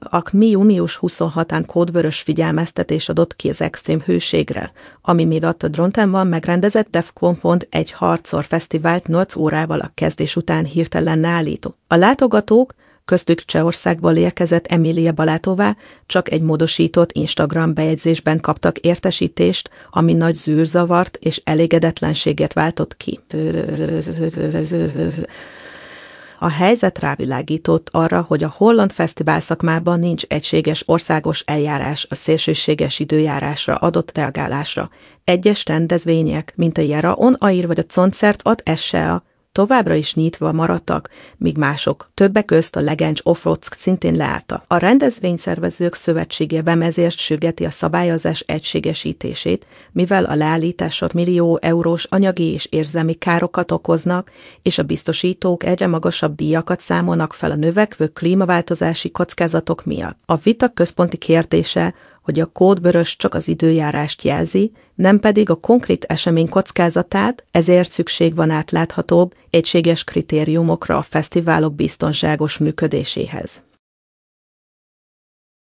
Acme június 26-án kódvörös figyelmeztetés adott ki az extrém hőségre, ami miatt a Drontenban megrendezett Defcon.1 harcor fesztivált 8 órával a kezdés után hirtelen leállított. A látogatók, köztük Csehországból érkezett Emilia Balátová, csak egy módosított Instagram bejegyzésben kaptak értesítést, ami nagy zűrzavart és elégedetlenséget váltott ki. A helyzet rávilágított arra, hogy a holland fesztivál szakmában nincs egységes országos eljárás a szélsőséges időjárásra adott reagálásra. Egyes rendezvények, mint a Jera On Air vagy a Concert at SEA, továbbra is nyitva maradtak, míg mások, többek közt a Legends Offroad szintén leálltak. A rendezvényszervezők szövetségében ezért sürgeti a szabályozás egységesítését, mivel a leállítások millió eurós anyagi és érzelmi károkat okoznak, és a biztosítók egyre magasabb díjakat számolnak fel a növekvő klímaváltozási kockázatok miatt. A vita központi kérdése, hogy a kódvörös csak az időjárást jelzi, nem pedig a konkrét esemény kockázatát, ezért szükség van átláthatóbb, egységes kritériumokra a fesztiválok biztonságos működéséhez.